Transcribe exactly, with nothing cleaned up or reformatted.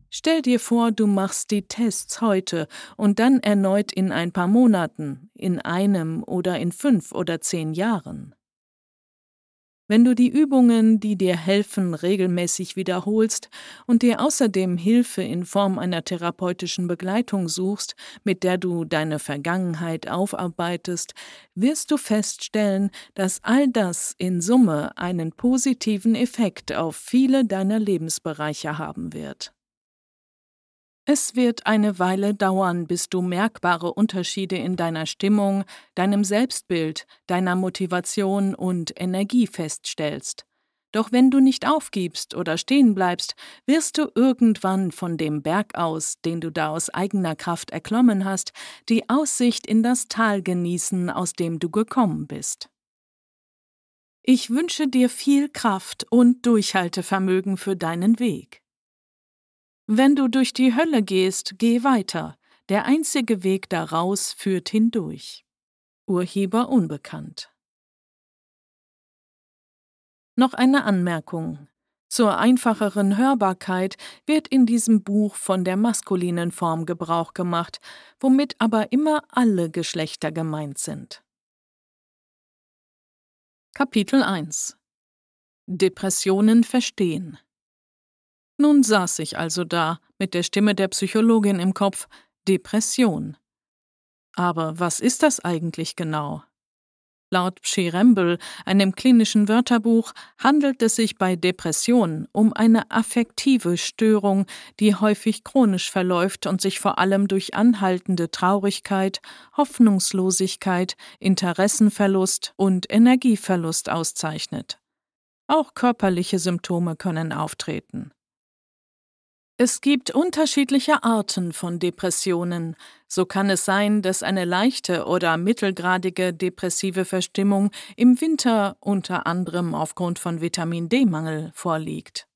Stell dir vor, du machst die Tests heute und dann erneut in ein paar Monaten, in einem oder in fünf oder zehn Jahren. Wenn du die Übungen, die dir helfen, regelmäßig wiederholst und dir außerdem Hilfe in Form einer therapeutischen Begleitung suchst, mit der du deine Vergangenheit aufarbeitest, wirst du feststellen, dass all das in Summe einen positiven Effekt auf viele deiner Lebensbereiche haben wird. Es wird eine Weile dauern, bis du merkbare Unterschiede in deiner Stimmung, deinem Selbstbild, deiner Motivation und Energie feststellst. Doch wenn du nicht aufgibst oder stehen bleibst, wirst du irgendwann von dem Berg aus, den du da aus eigener Kraft erklommen hast, die Aussicht in das Tal genießen, aus dem du gekommen bist. Ich wünsche dir viel Kraft und Durchhaltevermögen für deinen Weg. Wenn du durch die Hölle gehst, geh weiter. Der einzige Weg daraus führt hindurch. Urheber unbekannt. Noch eine Anmerkung. Zur einfacheren Hörbarkeit wird in diesem Buch von der maskulinen Form Gebrauch gemacht, womit aber immer alle Geschlechter gemeint sind. Kapitel eins. Depressionen verstehen. Nun saß ich also da, mit der Stimme der Psychologin im Kopf, Depression. Aber was ist das eigentlich genau? Laut Pschyrembel, einem klinischen Wörterbuch, handelt es sich bei Depression um eine affektive Störung, die häufig chronisch verläuft und sich vor allem durch anhaltende Traurigkeit, Hoffnungslosigkeit, Interessenverlust und Energieverlust auszeichnet. Auch körperliche Symptome können auftreten. Es gibt unterschiedliche Arten von Depressionen. So kann es sein, dass eine leichte oder mittelgradige depressive Verstimmung im Winter unter anderem aufgrund von Vitamin-D-Mangel vorliegt.